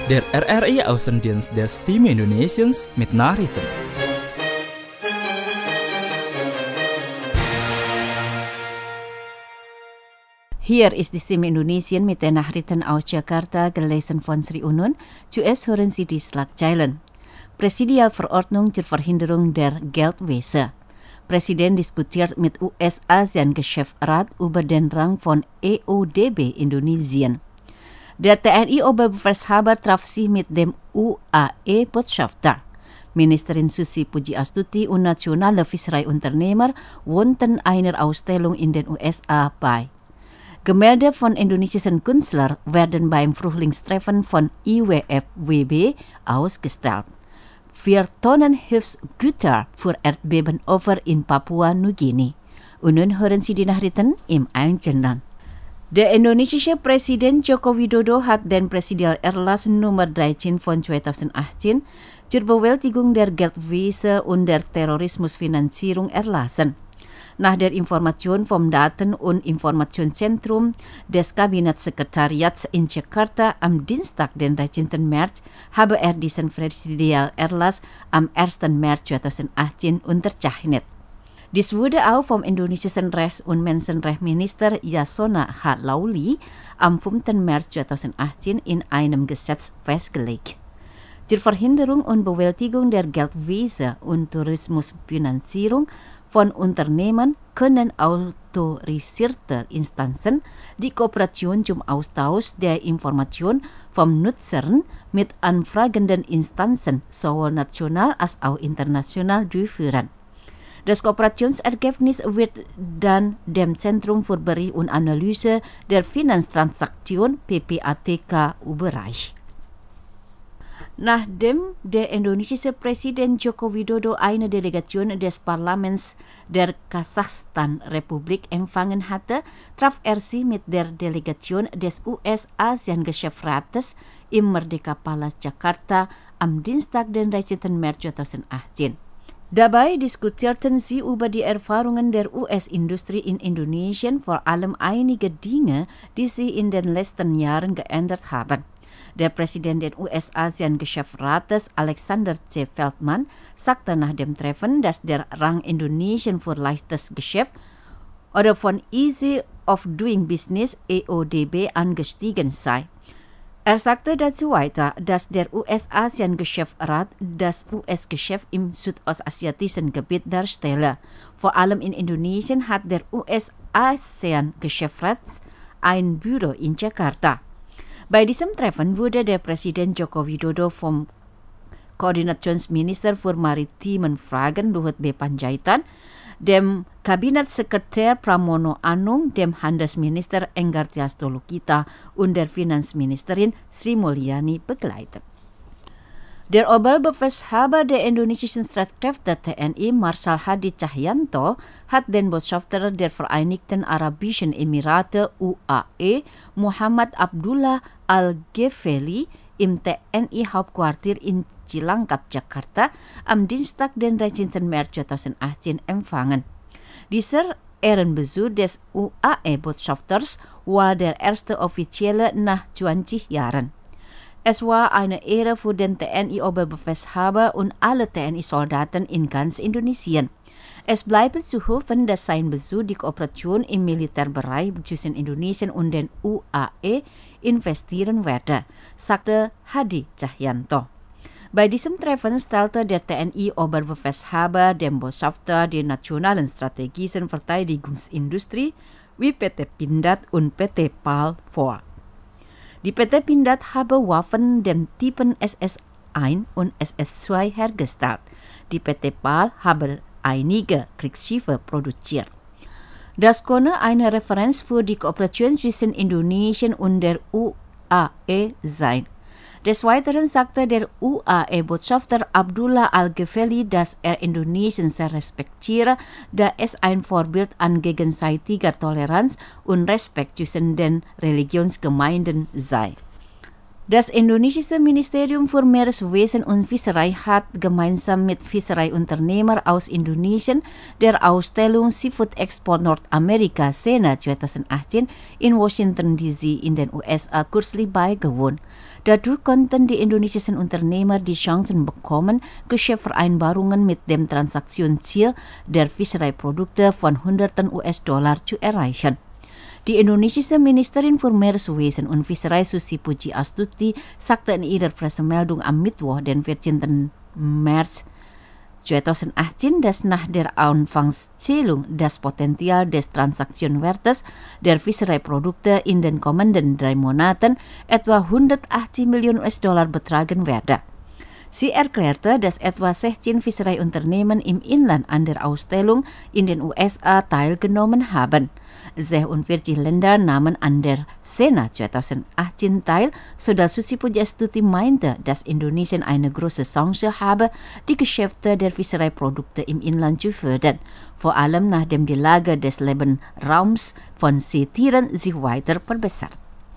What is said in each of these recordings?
Der RRI Außendienst der Stimme Indonesiens mit Nachrichten. Hier ist die Stimme Indonesien mit den Nachrichten aus Jakarta, gelesen von Sri Unun. Zuerst hören Sie die Schlagzeilen. Präsidialverordnung zur Verhinderung der Geldwäsche. Präsident diskutiert mit US-ASEAN-Geschäftsrat über den Rang von EUDB Indonesien. Der TNI-Oberbefehlshaber traf sich mit dem UAE-Botschafter. Ministerin Susi Pujiastuti und nationale Fischereiunternehmer wohnten einer Ausstellung in den USA bei. Gemälde von indonesischen Künstlern werden beim Frühlingstreffen von IWF-WB ausgestellt. 4 Tonnen Hilfsgüter für Erdbebenopfer in Papua-Neuguinea. Und nun hören Sie die Nachrichten im Einzelnen. Der indonesische Präsident Joko Widodo hat den Präsidialerlass Nummer 13 von 2018 zur Bewältigung der Geldwäsche und der Terrorismusfinanzierung erlassen. Nach der Information vom Daten- und Informationszentrum des Kabinettssekretariats in Jakarta am Dienstag, den 13. März, habe er diesen Präsidialerlass am 1. März 2018 unterzeichnet. Dies wurde auch vom indonesischen Rechts- und Menschenrechtsminister Yasona H. Lauli am 5. März 2018 in einem Gesetz festgelegt. Zur Verhinderung und Bewältigung der Geldwäsche und Tourismusfinanzierung von Unternehmen können autorisierte Instanzen die Kooperation zum Austausch der Information vom Nutzern mit anfragenden Instanzen sowohl national als auch international durchführen. Das Kooperationsergebnis wird dann dem Zentrum für Bericht und Analyse der Finanztransaktion PPATK überreicht. Nachdem der indonesische Präsident Joko Widodo eine Delegation des Parlaments der Kasachstan-Republik empfangen hatte, traf er sich mit der Delegation des US-ASEAN-Geschäftsrates im Merdeka Palace Jakarta am Dienstag, den 13. März 2018. Dabei diskutierten sie über die Erfahrungen der US-Industrie in Indonesien, vor allem einige Dinge, die sich in den letzten Jahren geändert haben. Der Präsident des US-ASEAN-Geschäftsrates Alexander C. Feldman sagte nach dem Treffen, dass der Rang Indonesien für leichtes Geschäft oder von Easy of Doing Business EODB angestiegen sei. Er sagte dazu weiter, dass der US-ASEAN-Geschäftsrat das US-Geschäft im südostasiatischen Gebiet darstelle. Vor allem in Indonesien hat der US-ASEAN-Geschäftsrat ein Büro in Jakarta. Bei diesem Treffen wurde der Präsident Joko Widodo vom Koordinationsminister für maritimen Fragen Luhut B. Panjaitan, dem Kabinettssekretär Pramono Anung, dem Handelsminister Enggar Tias Tolukita und der Finanzministerin Sri Mulyani begleitet. Der Oberbefehlshaber der indonesischen Streitkräfte TNI Marschall Hadi Cahyanto hat den Botschafter der Vereinigten Arabischen Emirate UAE Muhammad Abdullah Al-Ghefeli im TNI-Hauptquartier in Cilangkap, Jakarta am Dienstag, den 13. März 2018 empfangen. Dieser Ehrenbesuch des UAE-Botschafters war der erste offizielle nach 20 Jahren. Es war eine Ehre für den TNI-Oberbefehlshaber und alle TNI-Soldaten in ganz Indonesien. Es bleibt zu hoffen, dass sein Besuch die Kooperation im Militärbereich zwischen Indonesien und den UAE investieren werde, sagte Hadi Cahyanto. Bei diesem Treffen stellte der TNI-Oberbefehlshaber dem Botschafter die nationalen strategischen Verteidigungsindustrie wie PT Pindad und PT PAL vor. Die PT Pindad habe Waffen der Typen SS-1 und SS-2 hergestellt. Die PT PAL habe einige Kriegsschiffe produziert. Das könne eine Referenz für die Kooperation zwischen Indonesien und der UAE sein. Des Weiteren sagte der UAE-Botschafter Abdullah Al-Ghefeli, dass er Indonesien sehr respektiere, da es ein Vorbild an gegenseitiger Toleranz und Respekt zwischen den Religionsgemeinden sei. Das indonesische Ministerium für Meereswesen und Fischerei hat gemeinsam mit Fischereiunternehmer aus Indonesien der Ausstellung Seafood Export Nordamerika SENA 2018 in Washington DC in den USA kürzlich beigewohnt. Dadurch konnten die indonesischen Unternehmer die Chancen bekommen, Geschäftsvereinbarungen mit dem Transaktionsziel der Fischereiprodukte von Hunderten US-Dollar zu erreichen. Die indonesische Ministerin für Meereswesen und Fischerei Susi Puji Astuti sagte in ihrer Pressemeldung am Mittwoch, den 14. März 2018, dass nach der Anfangszählung das Potenzial des Transaktionswertes der Fischereiprodukte in den kommenden 3 Monaten etwa 180 Millionen US-Dollar betragen werde. Sie erklärte, dass etwa 16 Fischereiunternehmen im Inland an der Ausstellung in den USA teilgenommen haben. 46 Länder nahmen an der SENA 2018 teil, sodass Susi Pujastuti meinte, dass Indonesien eine große Chance habe, die Geschäfte der Fischereiprodukte im Inland zu fördern, vor allem nachdem die Lage des Lebensraums von Seetieren sich weiter verbessert.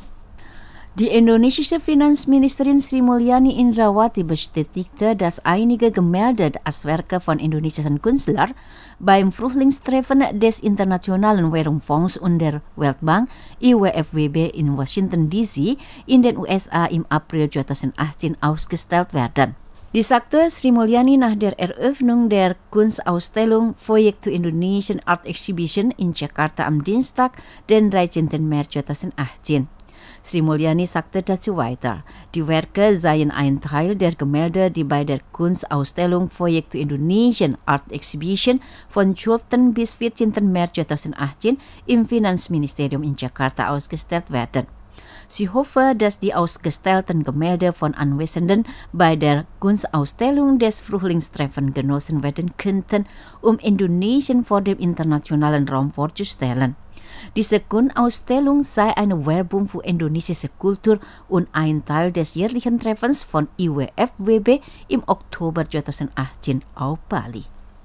Die indonesische Finanzministerin Sri Mulyani Indrawati bestätigte, dass einige Gemälde als Werke von indonesischen Künstlern beim Frühlingstreffen des Internationalen Währungsfonds und der Weltbank IWFWB in Washington DC in den USA im April 2018 ausgestellt werden. Dies sagte Sri Mulyani nach der Eröffnung der Kunstausstellung Voyage to Indonesian Art Exhibition in Jakarta am Dienstag, den 13. März 2018. Sri Mulyani sagte dazu weiter, die Werke seien ein Teil der Gemälde, die bei der Kunstausstellung Voyage to Indonesian Art Exhibition von 12. bis 14. März 2018 im Finanzministerium in Jakarta ausgestellt werden. Sie hoffe, dass die ausgestellten Gemälde von Anwesenden bei der Kunstausstellung des Frühlingstreffens genossen werden könnten, um Indonesien vor dem internationalen Raum vorzustellen. Diese Kunstausstellung sei eine Werbung für indonesische Kultur und ein Teil des jährlichen Treffens von IWFWB im Oktober 2018 auf Bali.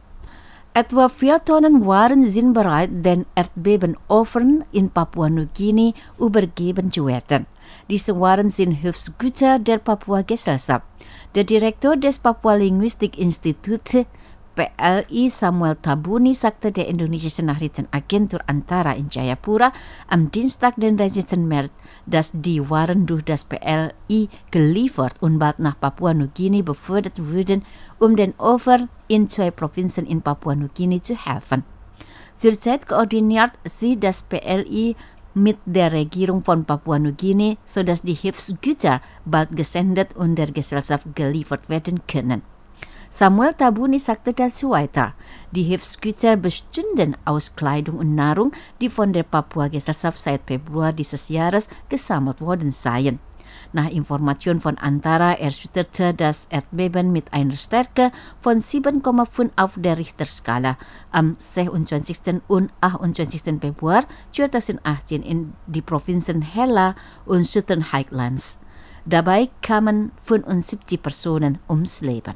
Etwa 4 Tonnen Waren sind bereit, den Erdbebenopfern in Papua-Neuguinea übergeben zu werden. Diese Waren sind Hilfsgüter der Papua-Gesellschaft. Der Direktor des Papua-Linguistik-Instituts PLI Samuel Tabuni sagte der indonesischen Nachrichtenagentur Antara in Jayapura am Dienstag, den 13. März, dass die Waren durch das PLI geliefert und bald nach Papua-Neuguinea befördert würden, um den Opfern in 2 Provinzen in Papua-Neuguinea zu helfen. Zurzeit koordiniert sie das PLI mit der Regierung von Papua-Neuguinea, sodass die Hilfsgüter bald gesendet und der Gesellschaft geliefert werden können. Samuel Tabuni sagte dazu weiter, die Hilfsgüter bestünden aus Kleidung und Nahrung, die von der Papua-Gesellschaft seit Februar dieses Jahres gesammelt worden seien. Nach Informationen von Antara erschütterte das Erdbeben mit einer Stärke von 7,5 auf der Richterskala am 26. und 28. Februar 2018 in die Provinzen Hela und Southern Highlands. Dabei kamen 75 Personen ums Leben.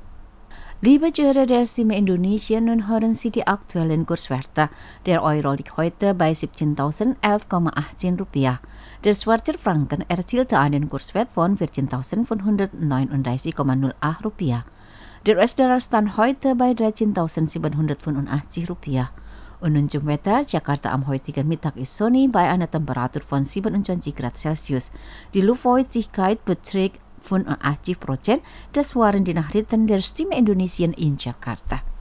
Liebe Zuhörer der Stimme Indonesia, nun hören Sie die aktuellen Kurswerte. Der Euro liegt heute bei 17.011,18 Rupiah. Der Schweizer Franken erzielte einen Kurswert von 14.539,08 Rupiah. Der US-Dollar stand heute bei 13.785 Rupiah. Und nun zum Wetter. Jakarta am heutigen Mittag ist sonnig bei einer Temperatur von 27 Grad Celsius. Die Luftfeuchtigkeit beträgt 85%. Das waren die Nachrichten der Stimme Indonesien in Jakarta.